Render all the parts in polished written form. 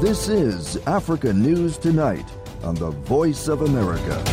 This is Africa News Tonight on the Voice of America.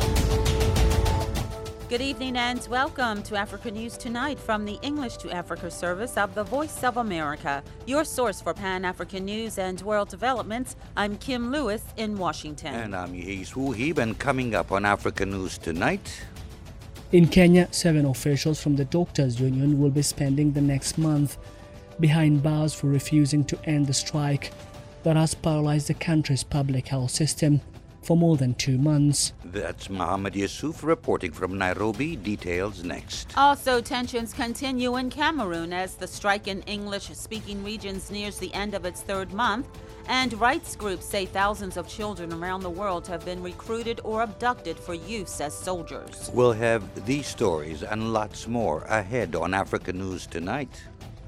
Good evening and welcome to Africa News Tonight from the English to Africa service of the Voice of America, your source for Pan-African news and world developments. I'm Kim Lewis in Washington. And I'm Yehis Wuhib, and coming up on Africa News Tonight. In Kenya, 7 officials from the Doctors Union will be spending the next month behind bars for refusing to end the strike that has paralyzed the country's public health system for more than 2 months. That's Mohammed Yusuf reporting from Nairobi. Details next. Also, tensions continue in Cameroon as the strike in English-speaking regions nears the end of its 3rd month, and rights groups say thousands of children around the world have been recruited or abducted for use as soldiers. We'll have these stories and lots more ahead on Africa News Tonight.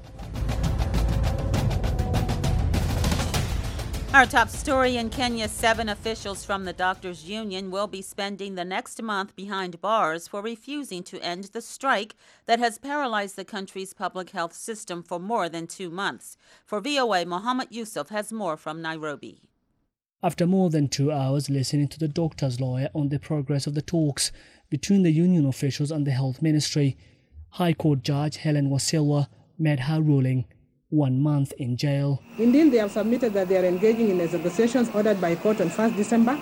Our top story in Kenya, 7 officials from the Doctors Union will be spending the next month behind bars for refusing to end the strike that has paralyzed the country's public health system for more than 2 months. For VOA, Mohammed Yusuf has more from Nairobi. After more than 2 hours listening to the doctor's lawyer on the progress of the talks between the union officials and the health ministry, High Court Judge Helen Wasilwa made her ruling: 1 month in jail. Indeed, they have submitted that they are engaging in negotiations ordered by court on 1st December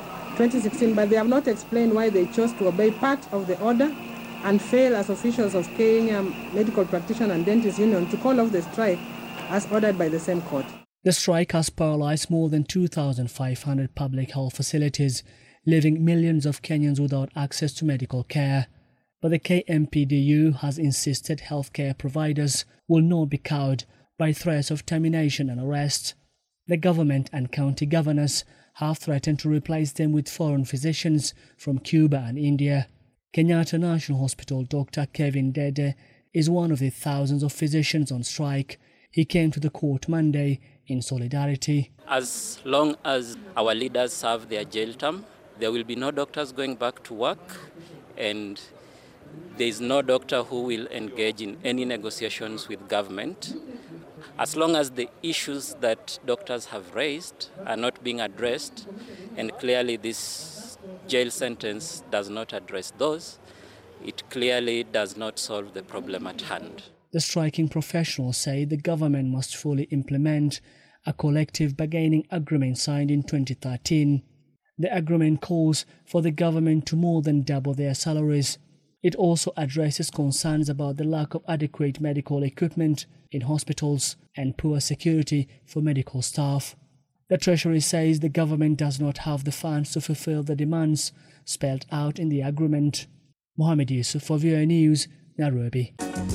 2016, but they have not explained why they chose to obey part of the order and fail as officials of Kenya Medical Practitioner and Dentist Union to call off the strike as ordered by the same court. The strike has paralyzed more than 2,500 public health facilities, leaving millions of Kenyans without access to medical care. But the KMPDU has insisted healthcare providers will not be cowed by threats of termination and arrest. The government and county governors have threatened to replace them with foreign physicians from Cuba and India. Kenyatta National Hospital Dr. Kevin Dede is one of the thousands of physicians on strike. He came to the court Monday in solidarity. As long as our leaders serve their jail term, there will be no doctors going back to work, and there is no doctor who will engage in any negotiations with government. As long as the issues that doctors have raised are not being addressed, and clearly this jail sentence does not address those, it clearly does not solve the problem at hand. The striking professionals say the government must fully implement a collective bargaining agreement signed in 2013. The agreement calls for the government to more than double their salaries. It also addresses concerns about the lack of adequate medical equipment in hospitals and poor security for medical staff. The Treasury says the government does not have the funds to fulfill the demands spelled out in the agreement. Mohammed Yusuf for VOA News, Nairobi.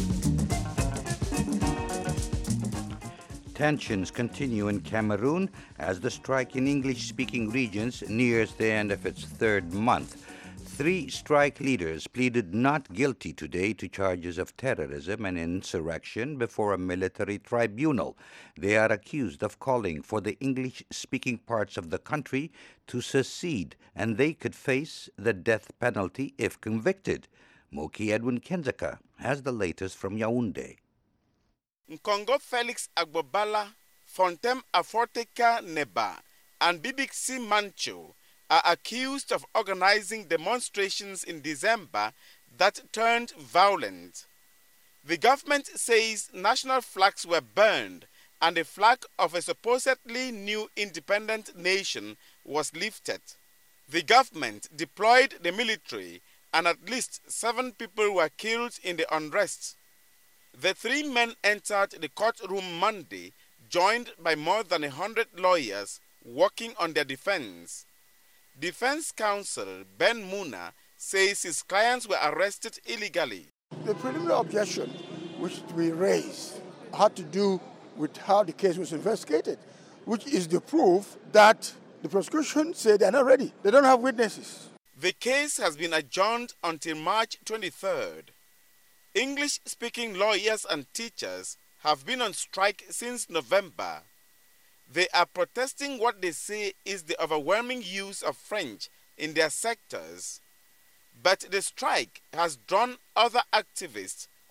Tensions continue in Cameroon as the strike in English-speaking regions nears the end of its 3rd month. 3 strike leaders pleaded not guilty today to charges of terrorism and insurrection before a military tribunal. They are accused of calling for the English-speaking parts of the country to secede, and they could face the death penalty if convicted. Moki Edwin Kenzaka has the latest from Yaoundé. Nkongo Felix Agbobala, Fontem Aforteka Neba, and Bibixi Mancho are accused of organizing demonstrations in December that turned violent. The government says national flags were burned and the flag of a supposedly new independent nation was lifted. The government deployed the military and at least 7 people were killed in the unrest. The 3 men entered the courtroom Monday, joined by more than 100 lawyers working on their defense. Defense counsel Ben Muna says his clients were arrested illegally. The preliminary objection which we raised had to do with how the case was investigated, which is the proof that the prosecution said they're not ready. They don't have witnesses. The case has been adjourned until March 23rd. English-speaking lawyers and teachers have been on strike since November. They are protesting what they say is the overwhelming use of French in their sectors. But the strike has drawn other activists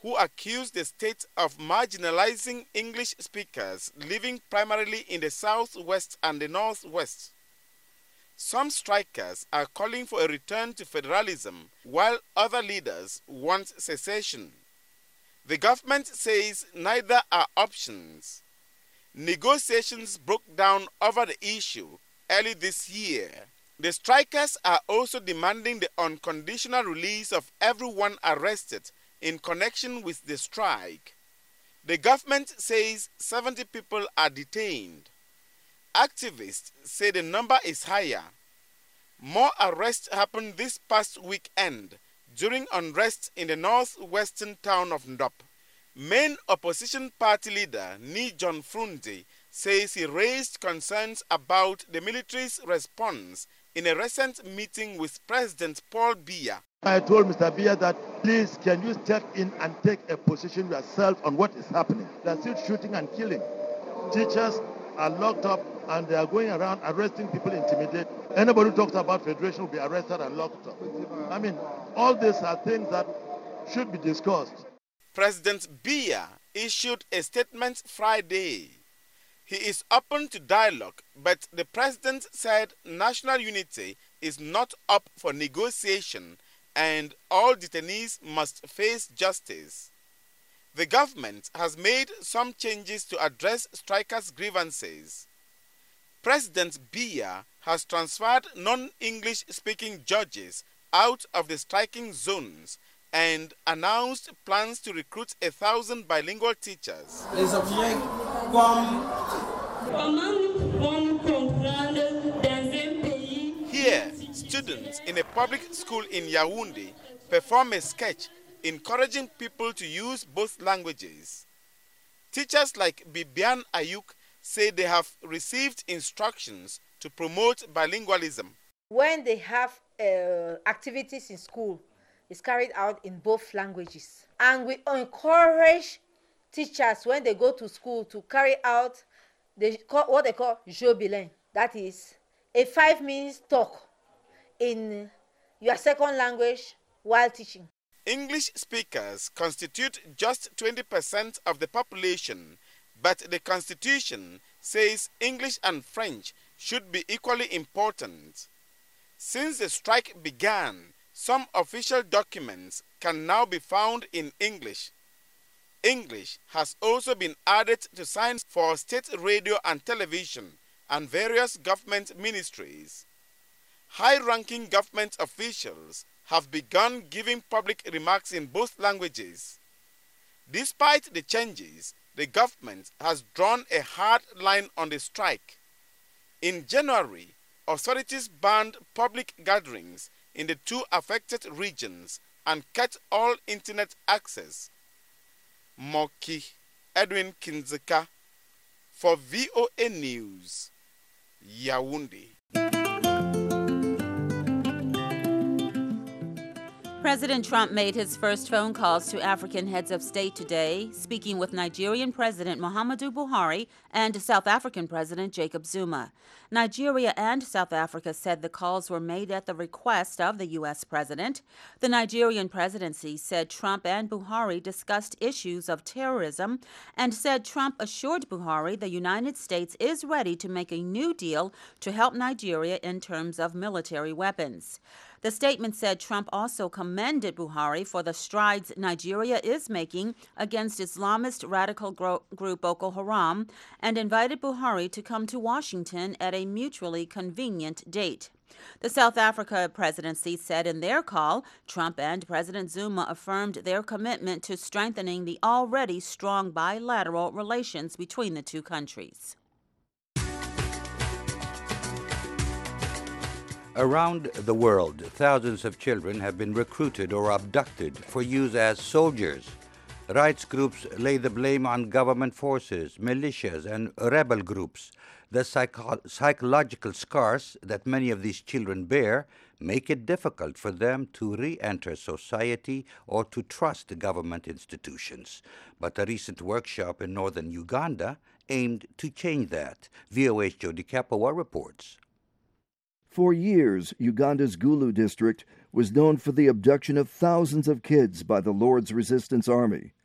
who accused the state of marginalizing English speakers living primarily in the southwest and the northwest. Some strikers are calling for a return to federalism, while other leaders want secession. The government says neither are options. Negotiations broke down over the issue early this year. The strikers are also demanding the unconditional release of everyone arrested in connection with the strike. The government says 70 people are detained. Activists say the number is higher. More arrests happened this past weekend during unrest in the northwestern town of Ndop. Main opposition party leader Ni John Frundi says he raised concerns about the military's response in a recent meeting with President Paul Biya. I told Mr. Biya that, please, can you step in and take a position yourself on what is happening? They are still shooting and killing. Teachers are locked up and they are going around arresting people, intimidating. Anybody who talks about federation will be arrested and locked up. I mean, all these are things that should be discussed. President Biya issued a statement Friday. He is open to dialogue, but the president said national unity is not up for negotiation and all detainees must face justice. The government has made some changes to address strikers' grievances. President Biya has transferred non-English speaking judges out of the striking zones and announced plans to recruit 1,000 bilingual teachers. Here, students in a public school in Yaoundé perform a sketch encouraging people to use both languages. Teachers like Bibian Ayuk say they have received instructions to promote bilingualism. When they have activities in school, it's carried out in both languages. And we encourage teachers when they go to school to carry out what they call jeu bilingue. That is a 5-minute talk in your second language while teaching. English speakers constitute just 20% of the population, but the Constitution says English and French should be equally important. Since the strike began, some official documents can now be found in English. English has also been added to signs for state radio and television and various government ministries. High-ranking government officials have begun giving public remarks in both languages. Despite the changes, the government has drawn a hard line on the strike. In January, authorities banned public gatherings in the 2 affected regions and cut all internet access. Moki Edwin Kinzeka for VOA News, Yaoundé. President Trump made his first phone calls to African heads of state today, speaking with Nigerian President Muhammadu Buhari and South African President Jacob Zuma. Nigeria and South Africa said the calls were made at the request of the U.S. president. The Nigerian presidency said Trump and Buhari discussed issues of terrorism and said Trump assured Buhari the United States is ready to make a new deal to help Nigeria in terms of military weapons. The statement said Trump also commended Buhari for the strides Nigeria is making against Islamist radical group Boko Haram and invited Buhari to come to Washington at a mutually convenient date. The South Africa presidency said in their call, Trump and President Zuma affirmed their commitment to strengthening the already strong bilateral relations between the two countries. Around the world, thousands of children have been recruited or abducted for use as soldiers. Rights groups lay the blame on government forces, militias, and rebel groups. The psychological scars that many of these children bear make it difficult for them to re-enter society or to trust government institutions. But a recent workshop in northern Uganda aimed to change that. VOA's Jody Kapowa reports. For years, Uganda's Gulu district was known for the abduction of thousands of kids by the Lord's Resistance Army.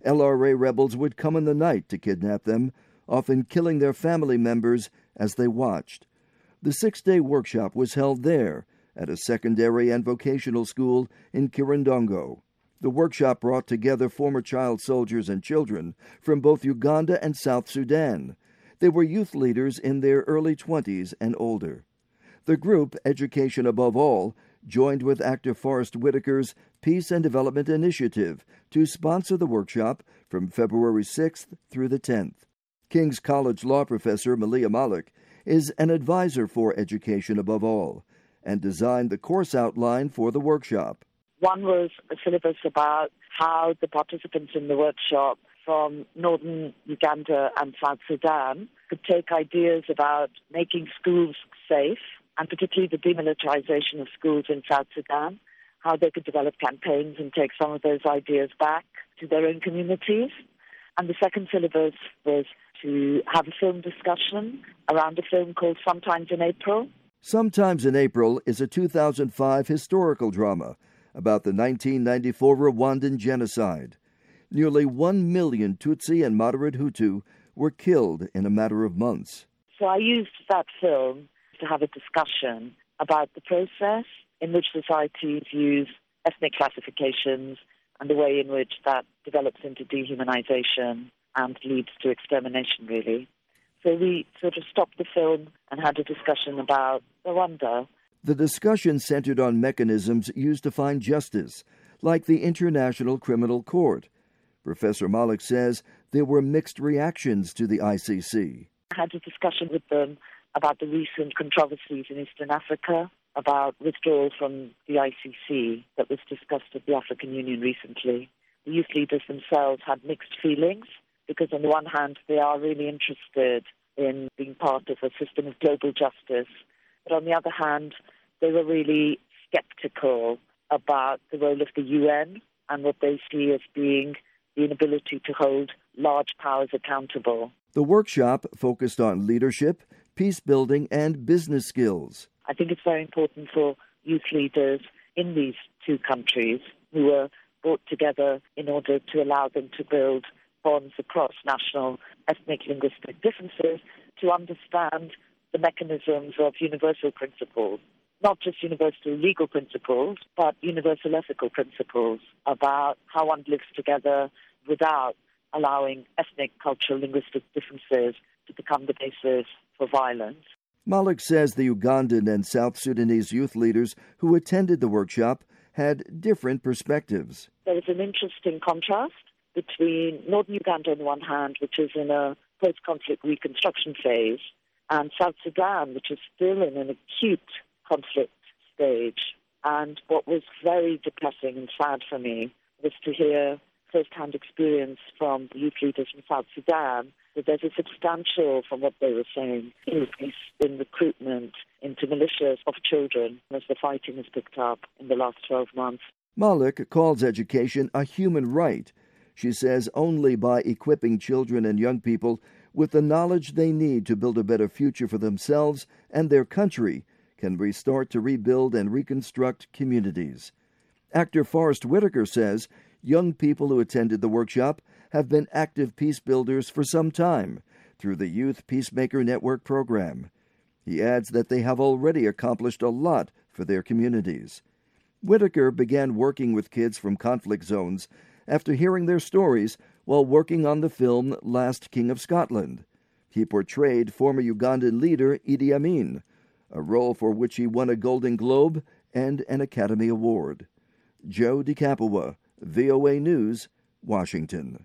LRA rebels would come in the night to kidnap them, often killing their family members as they watched. The 6-day workshop was held there at a secondary and vocational school in Kirindongo. The workshop brought together former child soldiers and children from both Uganda and South Sudan. They were youth leaders in their early 20s and older. The group, Education Above All, joined with actor Forrest Whitaker's Peace and Development Initiative to sponsor the workshop from February 6th through the 10th. King's College law professor Malia Malik is an advisor for Education Above All and designed the course outline for the workshop. One was a syllabus about how the participants in the workshop from northern Uganda and South Sudan could take ideas about making schools safe, and particularly the demilitarization of schools in South Sudan, how they could develop campaigns and take some of those ideas back to their own communities. And the second syllabus was to have a film discussion around a film called Sometimes in April. Sometimes in April is a 2005 historical drama about the 1994 Rwandan genocide. Nearly 1 million Tutsi and moderate Hutu were killed in a matter of months. So I used that film to have a discussion about the process in which societies use ethnic classifications and the way in which that develops into dehumanization and leads to extermination, really. So we sort of stopped the film and had a discussion about Rwanda. The discussion centered on mechanisms used to find justice, like the International Criminal Court. Professor Malik says there were mixed reactions to the ICC. I had a discussion with them about the recent controversies in Eastern Africa, about withdrawal from the ICC that was discussed at the African Union recently. The youth leaders themselves had mixed feelings because on the one hand they are really interested in being part of a system of global justice, but on the other hand they were really skeptical about the role of the UN and what they see as being the inability to hold large powers accountable. The workshop focused on leadership, peace building, and business skills. I think it's very important for youth leaders in these two countries who were brought together in order to allow them to build bonds across national ethnic linguistic differences to understand the mechanisms of universal principles, not just universal legal principles, but universal ethical principles about how one lives together without allowing ethnic, cultural, linguistic differences to become the basis for violence. Malik says the Ugandan and South Sudanese youth leaders who attended the workshop had different perspectives. There was an interesting contrast between northern Uganda on the one hand, which is in a post-conflict reconstruction phase, and South Sudan, which is still in an acute conflict stage. And what was very depressing and sad for me was to hear first-hand experience from the youth leaders from South Sudan that there's a substantial, from what they were saying, increase in recruitment into militias of children as the fighting has picked up in the last 12 months. Malik calls education a human right. She says only by equipping children and young people with the knowledge they need to build a better future for themselves and their country can we start to rebuild and reconstruct communities. Actor Forrest Whitaker says young people who attended the workshop have been active peace builders for some time through the Youth Peacemaker Network program. He adds that they have already accomplished a lot for their communities. Whitaker began working with kids from conflict zones after hearing their stories while working on the film Last King of Scotland. He portrayed former Ugandan leader Idi Amin, a role for which he won a Golden Globe and an Academy Award. Joe DeCapua, VOA News, Washington.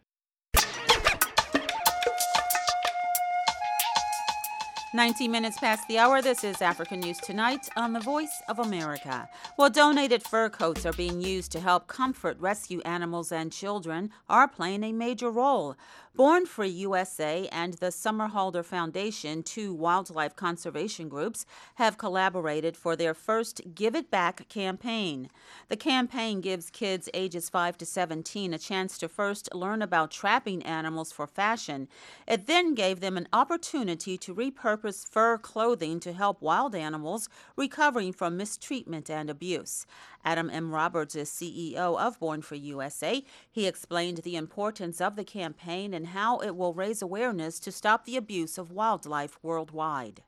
19 minutes past the hour. This is African News Tonight on the Voice of America. Well, donated fur coats are being used to help comfort rescue animals, and children are playing a major role. Born Free USA and the Summerhalder Foundation, two wildlife conservation groups, have collaborated for their first Give It Back campaign. The campaign gives kids ages 5 to 17 a chance to first learn about trapping animals for fashion. It then gave them an opportunity to repurpose fur clothing to help wild animals recovering from mistreatment and abuse. Adam M. Roberts is CEO of Born Free USA. He explained the importance of the campaign and how it will raise awareness to stop the abuse of wildlife worldwide.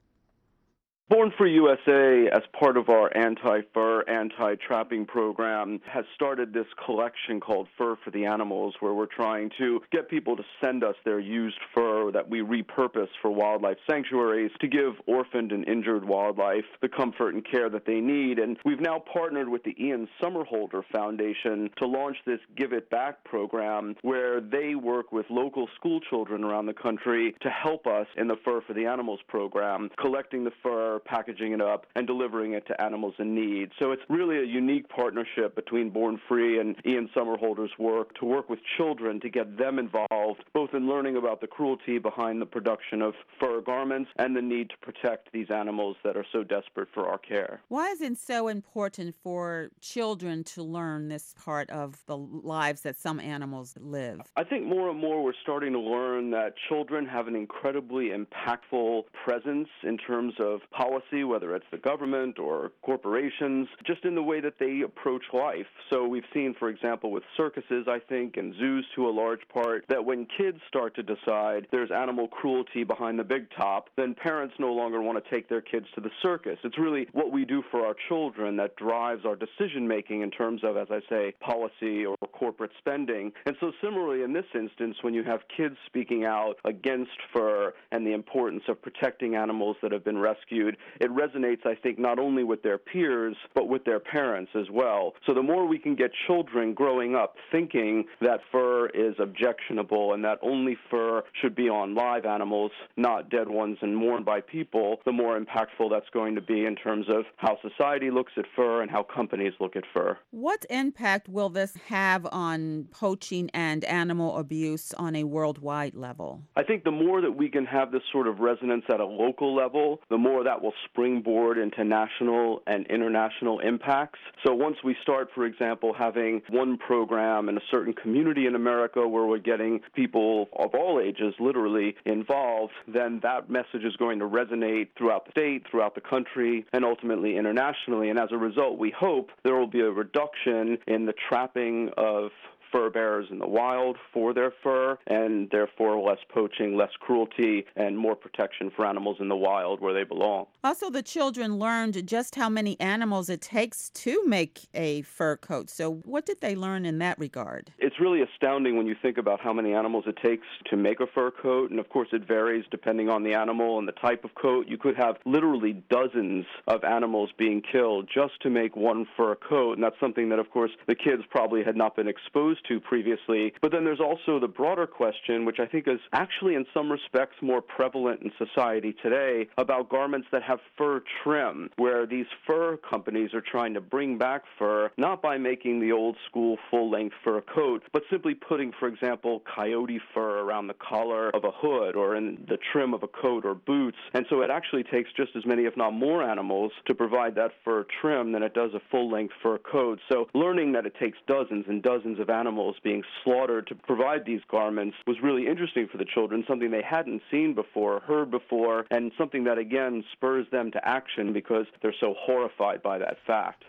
Born Free USA, as part of our anti-fur, anti-trapping program, has started this collection called Fur for the Animals, where we're trying to get people to send us their used fur that we repurpose for wildlife sanctuaries to give orphaned and injured wildlife the comfort and care that they need. And we've now partnered with the Ian Summerhalder Foundation to launch this Give It Back program, where they work with local school children around the country to help us in the Fur for the Animals program, collecting the fur, packaging it up, and delivering it to animals in need. So it's really a unique partnership between Born Free and Ian Summerhalder's work to work with children to get them involved, both in learning about the cruelty behind the production of fur garments and the need to protect these animals that are so desperate for our care. Why is it so important for children to learn this part of the lives that some animals live? I think more and more we're starting to learn that children have an incredibly impactful presence in terms of policy, whether it's the government or corporations, just in the way that they approach life. So we've seen, for example, with circuses, I think, and zoos to a large part, that when kids start to decide there's animal cruelty behind the big top, then parents no longer want to take their kids to the circus. It's really what we do for our children that drives our decision-making in terms of, as I say, policy or corporate spending. And so similarly, in this instance, when you have kids speaking out against fur and the importance of protecting animals that have been rescued, it resonates, I think, not only with their peers, but with their parents as well. So the more we can get children growing up thinking that fur is objectionable and that only fur should be on live animals, not dead ones and worn by people, the more impactful that's going to be in terms of how society looks at fur and how companies look at fur. What impact will this have on poaching and animal abuse on a worldwide level? I think the more that we can have this sort of resonance at a local level, the more that will springboard into national and international impacts. So once we start, for example, having one program in a certain community in America where we're getting people of all ages literally involved, then that message is going to resonate throughout the state, throughout the country, and ultimately internationally. And as a result, we hope there will be a reduction in the trapping of fur bearers in the wild for their fur, and therefore less poaching, less cruelty, and more protection for animals in the wild where they belong. Also, the children learned just how many animals it takes to make a fur coat. So what did they learn in that regard? It's really astounding when you think about how many animals it takes to make a fur coat, and of course it varies depending on the animal and the type of coat. You could have literally dozens of animals being killed just to make one fur coat, and that's something that, of course, the kids probably had not been exposed to previously. But then there's also the broader question, which I think is actually in some respects more prevalent in society today, about garments that have fur trim, where these fur companies are trying to bring back fur, not by making the old school full-length fur coat, but simply putting, for example, coyote fur around the collar of a hood or in the trim of a coat or boots. And so it actually takes just as many, if not more, animals to provide that fur trim than it does a full-length fur coat. So learning that it takes dozens and dozens of animals being slaughtered to provide these garments was really interesting for the children, something they hadn't seen before, heard before, and something that, again, spurs them to action because they're so horrified by that fact.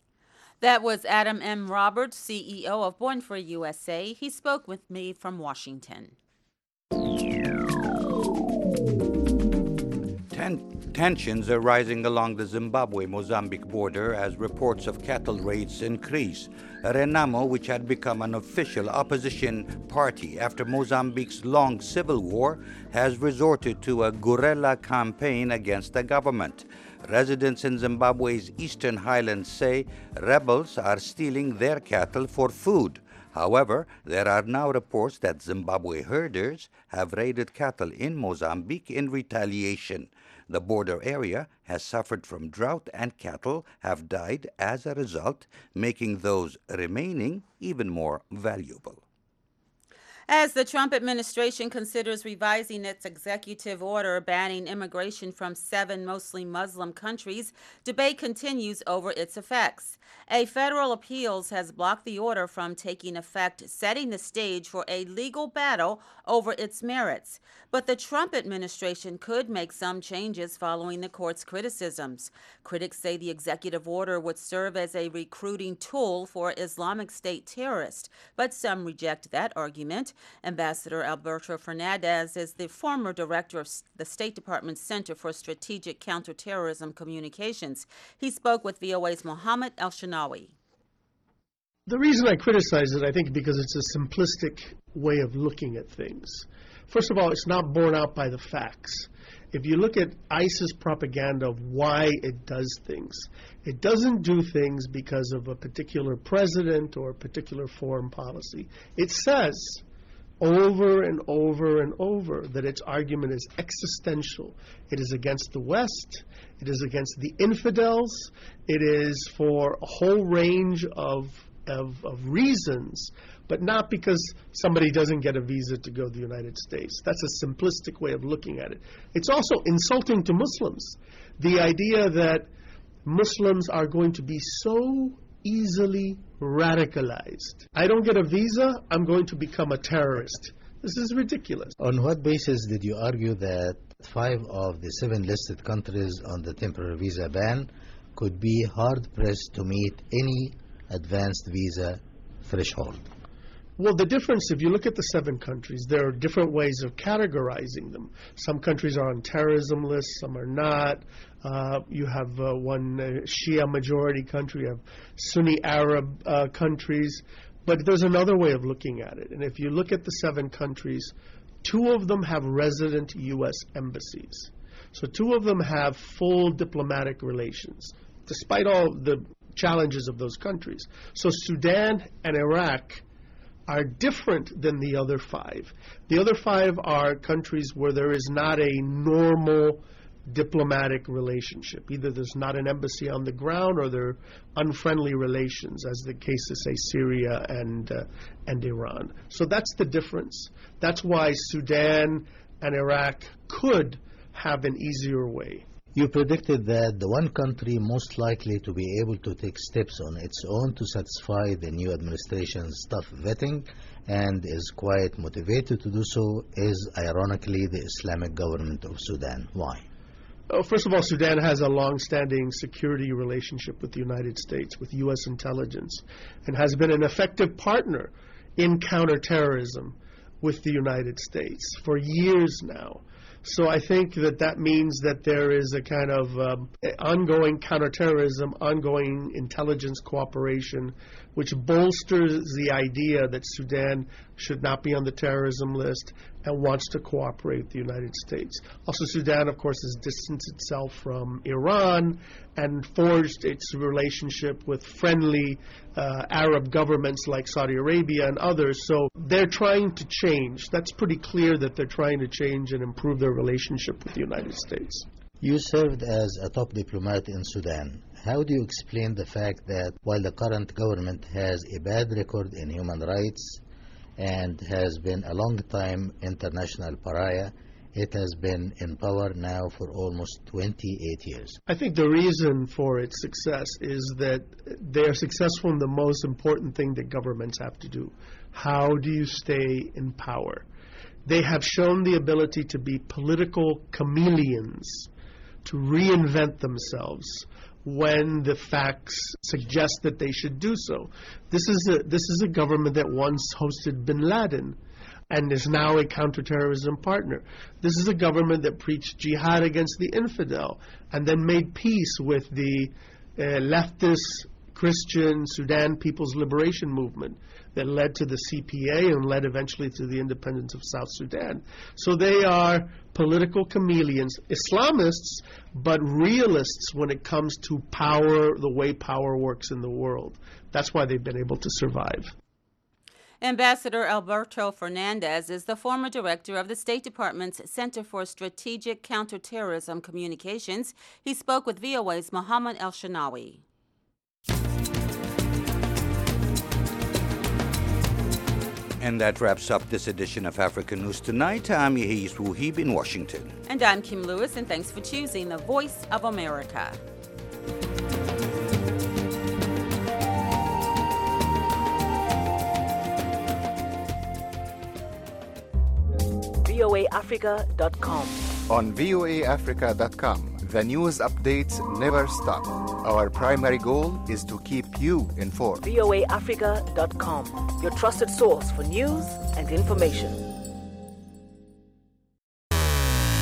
That was Adam M. Roberts, CEO of Born Free USA. He spoke with me from Washington. Tensions are rising along the Zimbabwe-Mozambique border as reports of cattle raids increase. Renamo, which had become an official opposition party after Mozambique's long civil war, has resorted to a guerrilla campaign against the government. Residents in Zimbabwe's eastern highlands say rebels are stealing their cattle for food. However, there are now reports that Zimbabwe herders have raided cattle in Mozambique in retaliation. The border area has suffered from drought and cattle have died as a result, making those remaining even more valuable. As the Trump administration considers revising its executive order banning immigration from 7 mostly Muslim countries, debate continues over its effects. A federal appeals has blocked the order from taking effect, setting the stage for a legal battle over its merits. But the Trump administration could make some changes following the court's criticisms. Critics say the executive order would serve as a recruiting tool for Islamic State terrorists, but some reject that argument. Ambassador Alberto Fernandez is the former director of the State Department's Center for Strategic Counterterrorism Communications. He spoke with VOA's Mohammed El-Shinawi. The reason I criticize it, I think, because it's a simplistic way of looking at things. First of all, it's not borne out by the facts. If you look at ISIS propaganda of why it does things, it doesn't do things because of a particular president or a particular foreign policy. It says over and over and over that its argument is existential. It is against the West. It is against the infidels. It is for a whole range of reasons, but not because somebody doesn't get a visa to go to the United States. That's a simplistic way of looking at it. It's also insulting to Muslims. The idea that Muslims are going to be so easily radicalized. I don't get a visa, I'm going to become a terrorist. This is ridiculous. On what basis did you argue that 5 of the 7 listed countries on the temporary visa ban could be hard-pressed to meet any advanced visa threshold? Well, the difference, if you look at the 7 countries, there are different ways of categorizing them. Some countries are on terrorism lists, some are not. You have one Shia majority country, you have Sunni Arab countries. But there's another way of looking at it. And if you look at the 7 countries, 2 of them have resident U.S. embassies. So 2 of them have full diplomatic relations, despite all the challenges of those countries. So Sudan and Iraq are different than the other 5. The other 5 are countries where there is not a normal diplomatic relationship. Either there's not an embassy on the ground or there are unfriendly relations, as the case is, say, Syria and Iran. So that's the difference. That's why Sudan and Iraq could have an easier way. You predicted that the one country most likely to be able to take steps on its own to satisfy the new administration's tough vetting and is quite motivated to do so is, ironically, the Islamic government of Sudan. Why? First of all, Sudan has a long-standing security relationship with the United States, with U.S. intelligence, and has been an effective partner in counterterrorism with the United States for years now. So I think that means that there is a kind of ongoing counterterrorism, ongoing intelligence cooperation, which bolsters the idea that Sudan should not be on the terrorism list and wants to cooperate with the United States. Also, Sudan, of course, has distanced itself from Iran and forged its relationship with friendly Arab governments like Saudi Arabia and others. So they're trying to change. That's pretty clear that they're trying to change and improve their relationship with the United States. You served as a top diplomat in Sudan. How do you explain the fact that while the current government has a bad record in human rights and has been a long-time international pariah, it has been in power now for almost 28 years? I think the reason for its success is that they are successful in the most important thing that governments have to do. How do you stay in power? They have shown the ability to be political chameleons, to reinvent themselves when the facts suggest that they should do so. This is a government that once hosted bin Laden and is now a counterterrorism partner. This is a government that preached jihad against the infidel and then made peace with the leftist Christian Sudan People's Liberation Movement that led to the CPA and led eventually to the independence of South Sudan. So they are political chameleons, Islamists, but realists when it comes to power, the way power works in the world. That's why they've been able to survive. Ambassador Alberto Fernandez is the former director of the State Department's Center for Strategic Counterterrorism Communications. He spoke with VOA's Mohammed El-Shinawi. And that wraps up this edition of Africa News Tonight. I'm Yehis Wuhib in Washington. And I'm Kim Lewis, and thanks for choosing the Voice of America. voaafrica.com. On voaafrica.com, the news updates never stop. Our primary goal is to keep you informed. voaafrica.com, your trusted source for news and information.